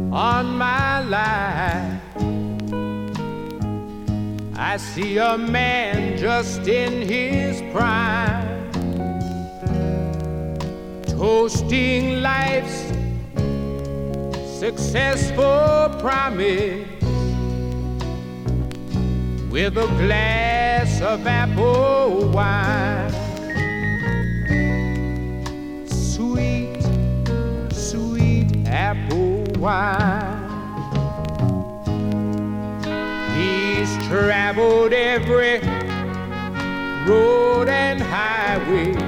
on my life. I see a man just in his prime, toasting life's successful promise with a glass of apple wine. Sweet, sweet apple wine. He's traveled every road and highway